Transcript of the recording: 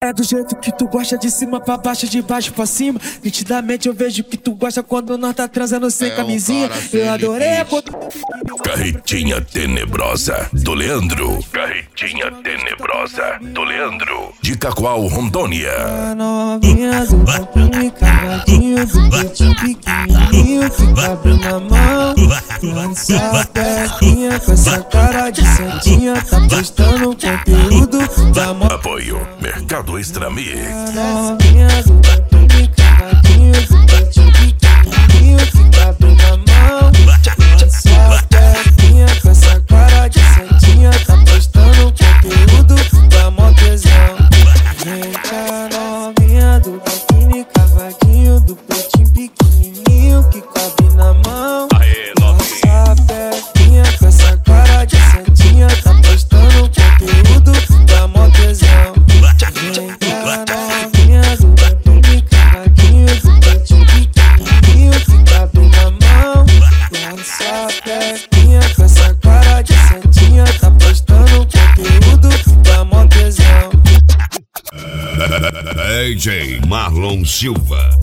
É do jeito que tu gosta, de cima pra baixo, de baixo pra cima. Nitidamente eu vejo que tu gosta quando nós tá transando sem camisinha. Eu adorei a Carretinha Tenebrosa do Leandro. Carretinha Tenebrosa do Leandro. De Cacoal, Rondônia. A novinha do papinho, cavadinho do peitinho pequenininho que cabe na mão. Lança a perninha com essa cara de santinha, tá postando conteúdo da mão. Apoio Mercado Extra Mix. A novinha do papinho, cavadinho do peitinho pequenininho que cabe na mão. Lança a perninha com essa cara de santinha, tá postando conteúdo da mão tesão. Gente, a novinha do biquíni, cavadinho do peitinho pequenininho que cabe na mão. Nossa perninha com essa cara de santinha, tá postando conteúdo da mó tesão. Gente, a novinha do biquíni, cavadinho do peitinho pequenininho que cabe na mão. Nossa perninha com essa cara de santinha, tá postando conteúdo da mó tesão. DJ Marlon Silva.